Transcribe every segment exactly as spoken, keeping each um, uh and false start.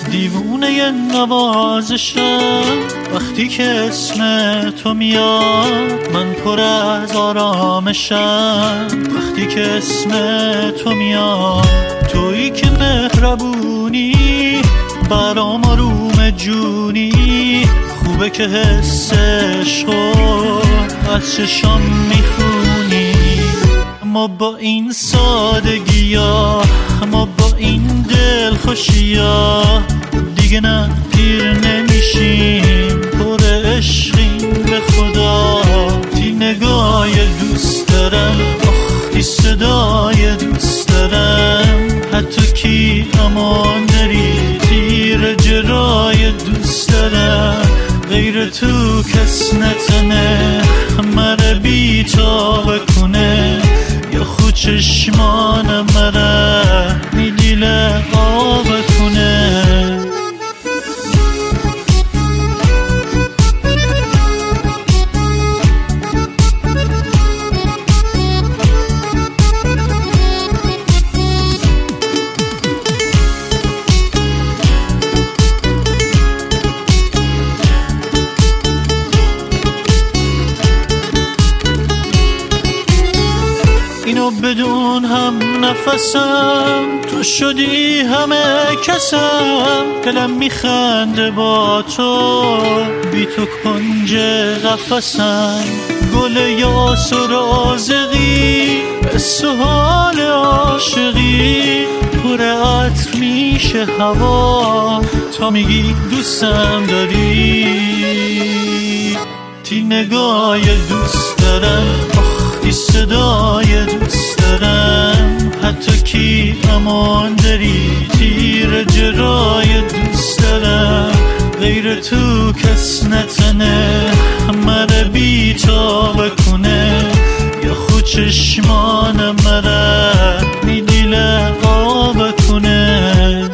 دیوونه نوازشم وقتی که اسم تو میاد، من پر از آرامشم وقتی که اسم تو میاد. تویی که مهربونی برام آروم جونی، خوبه که حس عشقو از چشام میخونی. ما با این سادگی ها، ما با این دل خوشی ها دیگه نه پیر نمیشیم، پر عشقیم به خدا. تی نگاه دوست دارم، آخ صدای دوست دارم، حتی کی امان داری تیر جرای دوست دارم. غیر تو کس نتنه مره بی تا بکنه، یا خود چشمان مره میدیل آب کنه. اینو بدون هم نفسم، تو شدی همه کسم. دلم میخنده با تو، بی تو کنج قفسم. گل یاس و رازقی، حس و حال عاشقی، پر عطر میشه هوا تا میگی دوستم داری. تی نگاه دوست دارم، آخ صدای دوست دارم، حتی کی امان داری تیر جرای دوست دارم. غیر تو کس نتنه مره بی تا بکنه، یا خود چشمان مره میدیل آب کنه.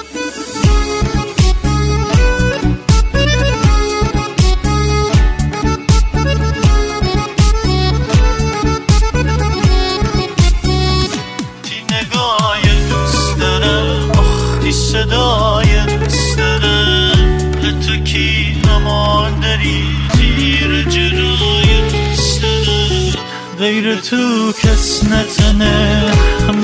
صدای دوست دارم، حتی کی امان داری تیر جرای دوست دارم. غیر تو کس نتنه